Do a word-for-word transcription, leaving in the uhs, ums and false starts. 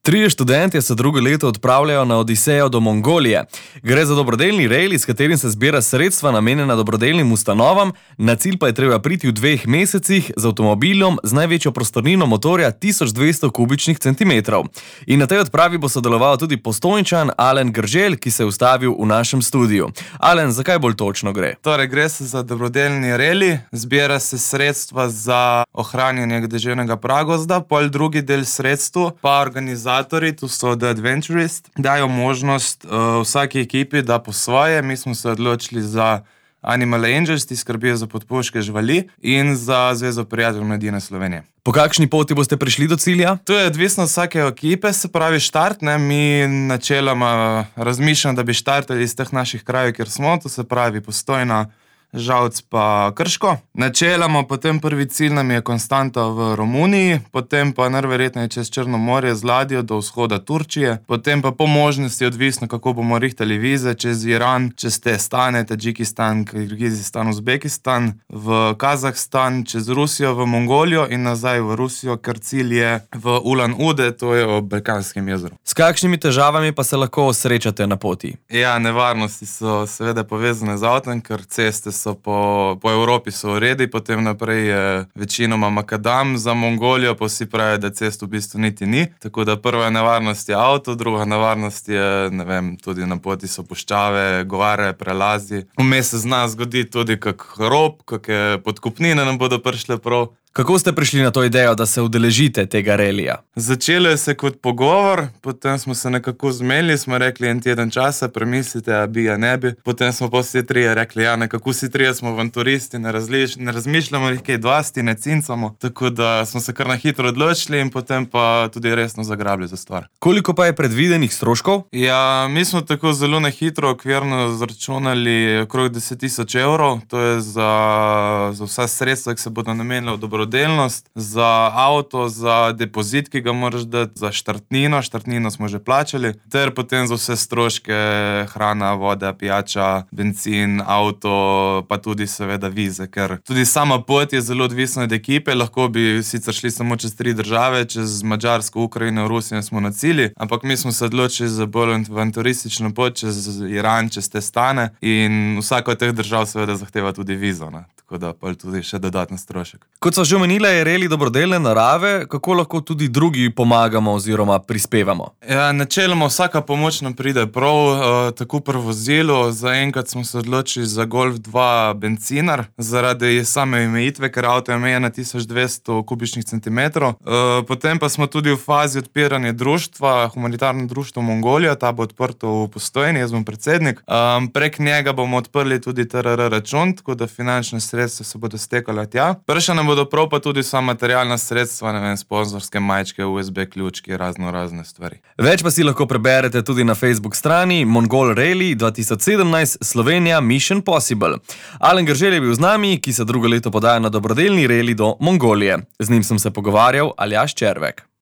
Trije študentje se drugo leto odpravljajo na odisejo do Mongolije. Gre za dobrodelni rejli, s katerim se zbira sredstva namenjena dobrodelnim ustanovam, na cilj pa je treba priti v dveh mesecih z avtomobilom z največjo prostornino motorja tisoč dvesto kubičnih centimetrov. In na tej odpravi bo sodeloval tudi Postojnčan Alen Grželj, ki se je ustavil v našem studiu. Alen, zakaj bolj točno gre? Torej, gre se za dobrodelni rejli, zbira se sredstva za ohranjanje deževnega pragozda, pol drugi del sredstvu pa organizacija. Tu so The Adventurists, dajo možnost uh, vsaki ekipi, da po svoje. Mi smo se odločili za Animal Angels, ki skrbijo za podpuške živali, in za Zvezo prijateljev mladine Slovenije. Po kakšni poti boste prišli do cilja? To je odvisno od vsake ekipe, se pravi štart, ne? Mi načeloma razmišljamo, da bi štartali iz teh naših krajev, kjer smo, to se pravi Postojna, Žalc pa Krško. Načeloma potem prvi cilj nam je Konstanta v Romuniji, potem pa najverjetneje čez Črno morje z ladjo do vzhoda Turčije, potem pa po možnosti odvisno, kako bomo rihtali vize, čez Iran, čez te stane, Tadžikistan, Kirgizistan, Uzbekistan, v Kazahstan, čez Rusijo, v Mongolijo in nazaj v Rusijo, ker cilj je v Ulan Ude, to je ob Balkanskem jezeru. S kakšnimi težavami pa se lahko srečate na poti? Ja, nevarnosti so seveda povezane z avtom, ker ceste so po, po Evropi so v redi, potem naprej je večinoma makadam, za Mongolijo pa vsi pravijo, da cest v bistvu niti ni. Tako da prva nevarnost je avto, druga nevarnost je, ne vem, tudi na poti so puščave, govare, prelazi. Vmes se zna zgoditi tudi kak rob, kakšne podkupnine nam bodo prišle prav. Kako ste prišli na to idejo, da se udeležite tega relija? Začelo je se kot pogovor, potem smo se nekako zmenili, smo rekli en teden časa, premislite, a bi, a ne bi. Potem smo pa vsi trije rekli, ja, nekako vsi trije smo avanturisti, ne, ne razmišljamo jih kaj dosti, ne cincamo. Tako da smo se kar na hitro odločili in potem pa tudi resno zagrabili za stvar. Koliko pa je predvidenih stroškov? Ja, mi smo tako zelo na hitro okvirno zračunali okrog deset tisoč evrov. To je za, za vsa sredstva, ki se bodo namenila v dobro delnost, za avto, za depozit, ki ga moraš dati, za štartnino, štartnino smo že plačali, ter potem za vse stroške, hrana, voda, pijača, bencin, avto, pa tudi seveda vize, ker tudi sama pot je zelo odvisna od ekipe, lahko bi sicer šli samo čez tri države, čez Madžarsko, Ukrajino, Rusijo smo na cilji, ampak mi smo se odločili za bolj avanturistično pot čez Iran, čez te stane in vsaka od teh držav seveda zahteva tudi vizo, ne? Tako da pa tudi še dodatni strošek. Kot so že omenila, je reli dobrodelne narave, kako lahko tudi drugi pomagamo oziroma prispevamo? Ja, načeloma vsaka pomoč nam pride prav, uh, tako pri vozilu. Zaenkrat smo se odločili za Golf dva bencinar, zaradi same omejitve, ker avto je omejen na tisoč dvesto kubičnih centimetrov. Uh, potem pa smo tudi v fazi odpiranja društva, humanitarno društvo Mongolija, ta bo odprto v Postojni, jaz bom predsednik. Um, prek njega bomo odprli tudi T R R račun, tako da finančne sredstva se bodo stekala tja. Prša nam bodo prav pa tudi sva materialna sredstva, ne vem, sponzorske majčke, U S B ključki, razno razne stvari. Več pa si lahko preberete tudi na Facebook strani Mongol Rally dva tisoč sedemnajst Slovenija Mission Possible. Alen Grželj je bil z nami, ki se drugo leto podaja na dobrodelni reli do Mongolije. Z njim sem se pogovarjal Aljaž Červek.